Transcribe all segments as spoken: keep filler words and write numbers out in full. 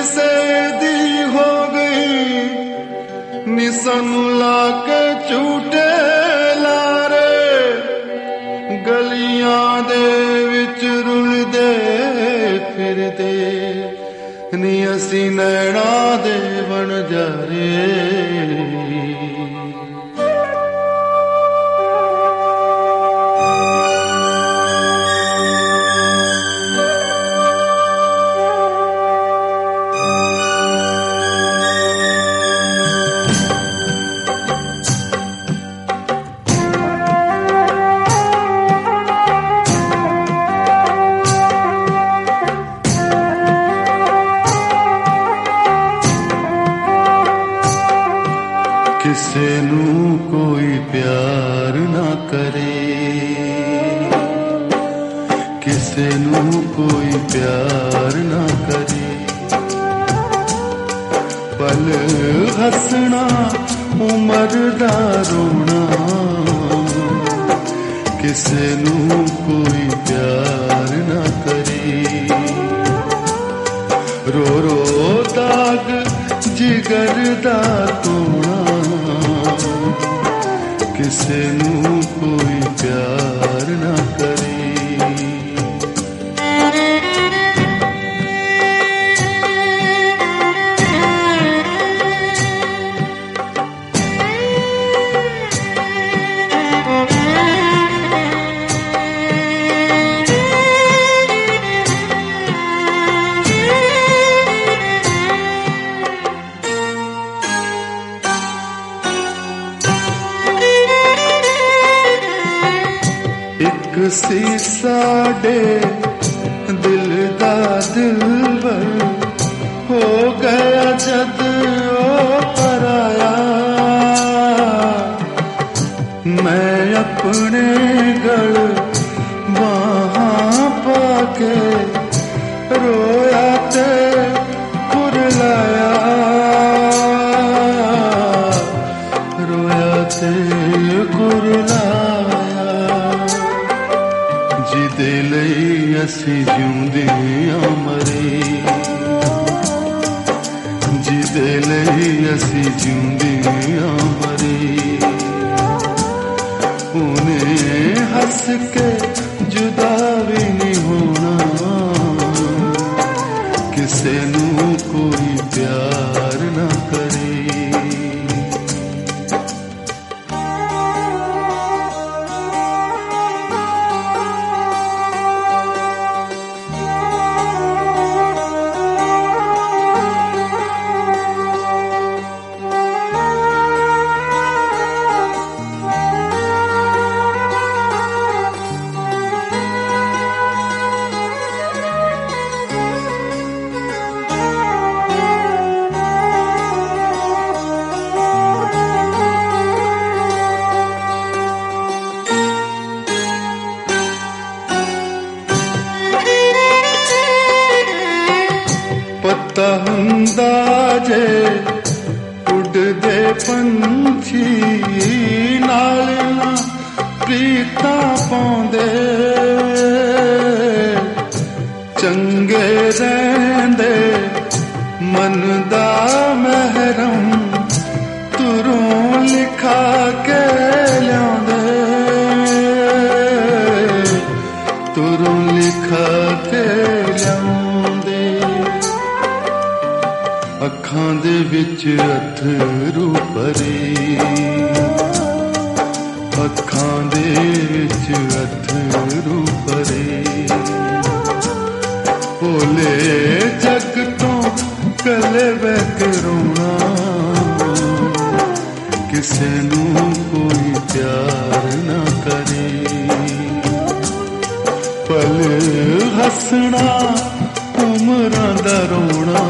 किसे दी हो गई निसन लाके झूठे लारे गलियां दे विच रुलदे फिरदे नी असी नैना दे बन जारे किसे नू कोई प्यार ना करे किसे नू कोई प्यार ना करे पल हसना उम्र दा रोना किसे नू कोई प्यार ना करे रो रो दाग जिगर दा तोड़ा किसे नू कोई प्यार ना करे एक सी साडे दिल दा दिलबर हो गया जद ओ पराया मैं अपने गल वहां पाके रोया ते कुरलाया रोया ते कुरलाया जिदे लई असी जिउंदे आ मरे जिदे लई असी जिउंदे आ मरे उन्हें हंस के जुदा भी नहीं होना किसे नू कोई प्यार ना करे पता हुंदा जे उड़दे पंछी नाल ना प्रीता पाउंदे चंगे रहंदे मन दा महरम तुरों लिखा के लियाउंदे तुरों लिखा के लियाउंदे अखां दे विच अथरू भरे अखां दे विच अथरू भरे भोले जग तो कले बैक रोना किसे नू कोई प्यार ना करे पल हसना उमरां दा रोना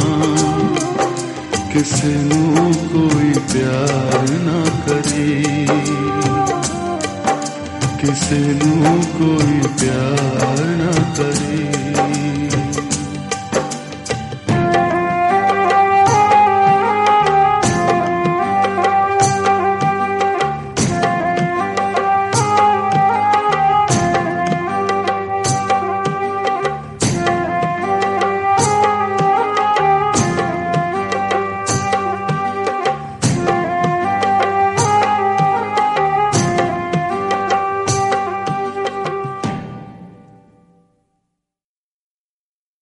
किसे नू कोई प्यार ना करे किसे नू कोई प्यार